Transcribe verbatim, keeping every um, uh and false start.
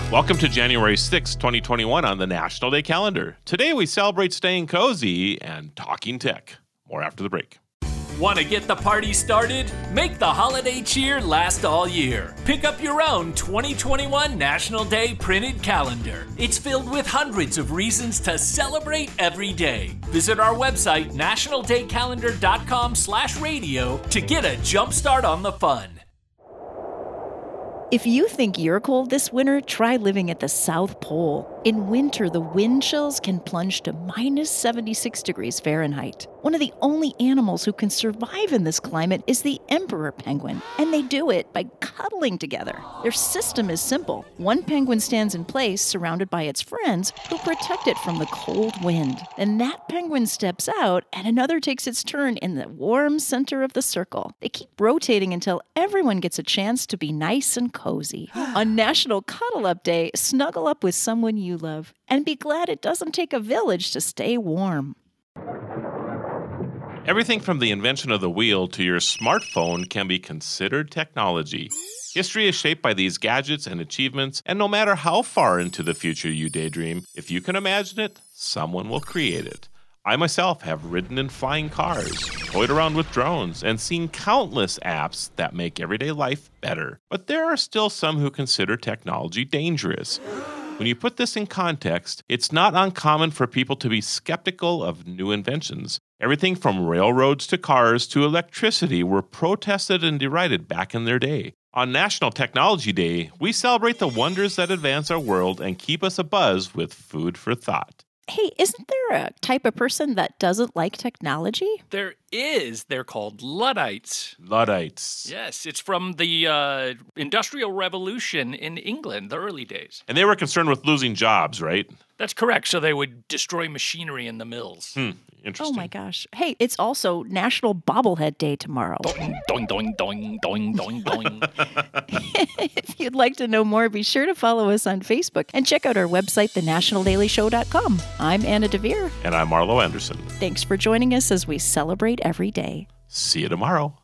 Welcome to January sixth, twenty twenty-one on the National Day calendar. Today we celebrate staying cozy and talking tech. More after the break. Want to get the party started? Make the holiday cheer last all year. Pick up your own twenty twenty-one National Day printed calendar. It's filled with hundreds of reasons to celebrate every day. Visit our website, national day calendar dot com slash radio to get a jump start on the fun. If you think you're cold this winter, try living at the South Pole. In winter, the wind chills can plunge to minus seventy-six degrees Fahrenheit. One of the only animals who can survive in this climate is the emperor penguin, and they do it by cuddling together. Their system is simple. One penguin stands in place, surrounded by its friends, who protect it from the cold wind. Then that penguin steps out, and another takes its turn in the warm center of the circle. They keep rotating until everyone gets a chance to be nice and cozy. On National Cuddle Up Day, snuggle up with someone you love, and be glad it doesn't take a village to stay warm. Everything from the invention of the wheel to your smartphone can be considered technology. History is shaped by these gadgets and achievements, and no matter how far into the future you daydream, if you can imagine it, someone will create it. I myself have ridden in flying cars, toyed around with drones, and seen countless apps that make everyday life better. But there are still some who consider technology dangerous. When you put this in context, it's not uncommon for people to be skeptical of new inventions. Everything from railroads to cars to electricity were protested and derided back in their day. On National Technology Day, we celebrate the wonders that advance our world and keep us abuzz with food for thought. Hey, isn't there a type of person that doesn't like technology? There is. They're called Luddites. Luddites. Yes, it's from the uh, Industrial Revolution in England, the early days. And they were concerned with losing jobs, right? That's correct, so they would destroy machinery in the mills. Hmm, interesting. Oh my gosh. Hey, it's also National Bobblehead Day tomorrow. Doing, doing, doing, doing, doing, doing, doing. If you'd like to know more, be sure to follow us on Facebook and check out our website, the national daily show dot com. I'm Anna DeVere. And I'm Marlo Anderson. Thanks for joining us as we celebrate every day. See you tomorrow.